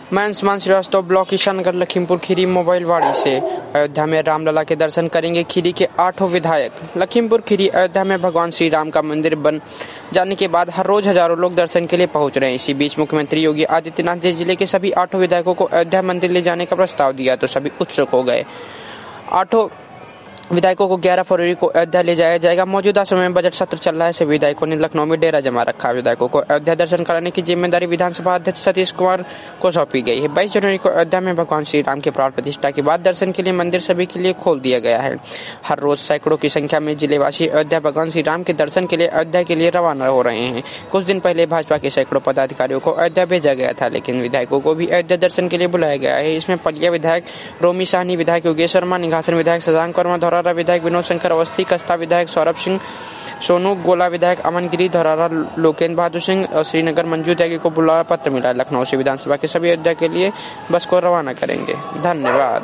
मैं Anshuman Srivastava, block Kishangarh, Lakhimpur Kheri, mobile Vani से। अयोध्या में रामलला के दर्शन करेंगे खीरी के 8 विधायक। लखीमपुर खीरी अयोध्या में भगवान श्री राम का मंदिर बन जाने के बाद हर रोज हजारों लोग दर्शन के लिए पहुंच रहे हैं। इसी बीच मुख्यमंत्री योगी आदित्यनाथ ने जिले के सभी 8 विधायकों को अयोध्या मंदिर ले जाने का प्रस्ताव दिया तो सभी उत्सुक हो गए। 8 विधायकों को 11 फरवरी को अयोध्या ले जाया जाएगा। मौजूदा समय में बजट सत्र चल रहा है। सभी विधायकों ने लखनऊ में डेरा जमा रखा। विधायकों को अयोध्या दर्शन कराने की जिम्मेदारी विधानसभा अध्यक्ष सतीश कुमार को सौंपी गई है। 22 जनवरी को अयोध्या में भगवान श्री राम के प्राण प्रतिष्ठा के बाद दर्शन के लिए मंदिर सभी के लिए खोल दिया गया है। हर रोज सैकड़ों की संख्या में जिलेवासी अयोध्या भगवान श्री राम के दर्शन के लिए अयोध्या के लिए रवाना हो रहे हैं। कुछ दिन पहले भाजपा के सैकड़ों पदाधिकारियों को अयोध्या भेजा गया था, लेकिन विधायकों को भी अयोध्या दर्शन के लिए बुलाया गया है। इसमें पलिया विधायक रोमी साहनी, विधायक योगेश वर्मा, निघासन विधायक शशांक वर्मा, धौरारा विधायक विनोद शंकर अवस्थी, कस्ता विधायक सौरभ सिंह सोनू, गोला विधायक अमन गिरी, धौरारा लोकेंद्र बहादुर सिंह और श्रीनगर मंजू त्यागी को बुलावा पत्र मिला। लखनऊ से विधानसभा के सभी अयोध्या के लिए बस को रवाना करेंगे। धन्यवाद।